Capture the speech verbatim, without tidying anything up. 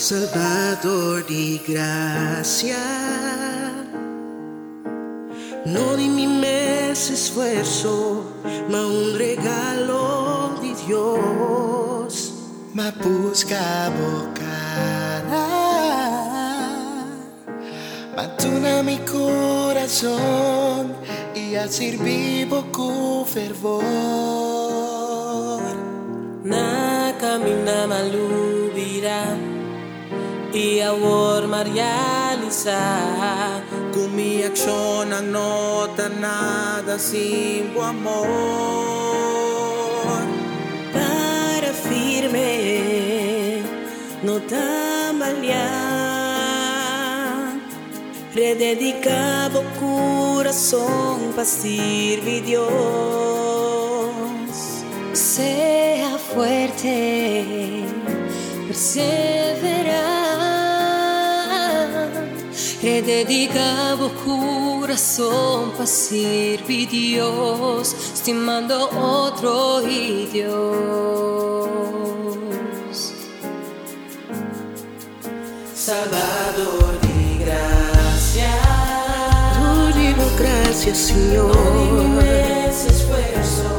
Salvador di gracia, no di mi mezzo esfuerzo, ma un regalo di Dios. Ma buscavo cara, ma tu na mi corazón y a vivo con fervor. Na camina malubira y awor marializa. Kung mi aksyon ang nota nada sin tu amor. Para firme, no tambalear, rededicado corazón para servir Dios. Sea fuerte, perseverar, rededicado corazón para servir Dios, estimando otro y Dios. Salvador di gracia, Te digo gracias, Señor. no di mi esfuerzo,